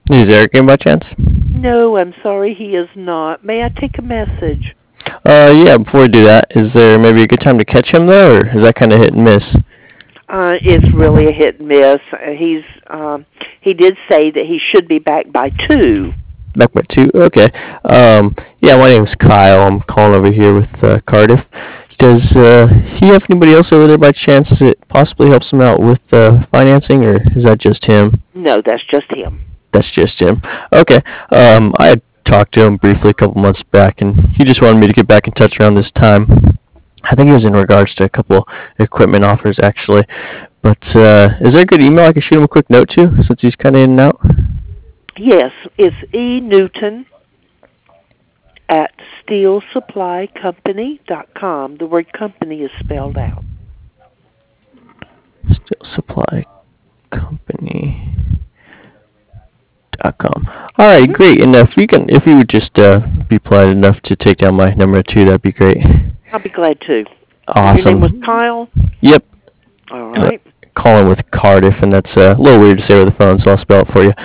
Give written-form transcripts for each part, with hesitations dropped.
Is Eric in by chance? No, I'm sorry, he is not. May I take a message? Yeah, before we do that, is there maybe a good time to catch him though, or is that kind of hit and miss? It's really a hit and miss. He did say that he should be back by 2. Back by two? Okay. Yeah, my name's Kyle. I'm calling over here with Cardiff. Does he have anybody else over there by chance that possibly helps him out with financing, or is that just him? No, that's just him. That's just him. Okay. I had talked to him briefly a couple months back, and he just wanted me to get back in touch around this time. I think it was in regards to a couple equipment offers, actually. But is there a good email I can shoot him a quick note to, since he's kind of in and out? Yes, it's E. Newton at steelsupplycompany.com. The word company is spelled out. Steel Supply Company. .com. All right, great. And if you would just be polite enough to take down my number too, that'd be great. I'll be glad to. Your name was Awesome. Kyle? Yep. All Uh, right. Calling with Cardiff, and that's a little weird to say over the phone, so I'll spell it for you.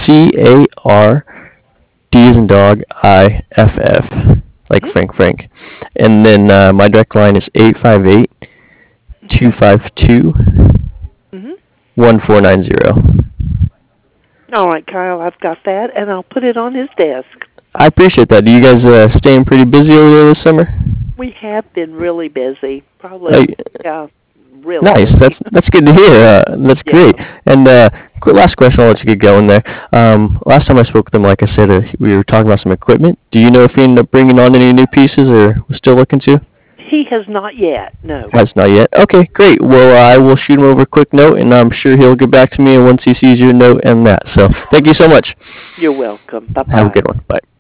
C-A-R-D as in dog, I-F-F, like Mm-hmm. Frank. And then my direct line is 858 Okay. 252 Mm-hmm. 1490. All right, Kyle, I've got that, and I'll put it on his desk. I appreciate that. Do you guys staying pretty busy over there this summer? We have been really busy. Uh, Probably, yeah, really Nice. busy. That's good to hear. That's Yeah. great. And last question, I'll let you get going there. Last time I spoke with him, like I said, we were talking about some equipment. Do you know if he ended up bringing on any new pieces, or was still looking to? He has not yet, no. Has not yet. Okay, great. Well, I will shoot him over a quick note, and I'm sure he'll get back to me once he sees your note and that. So, thank you so much. You're welcome. Have a Bye-bye. good one. Bye.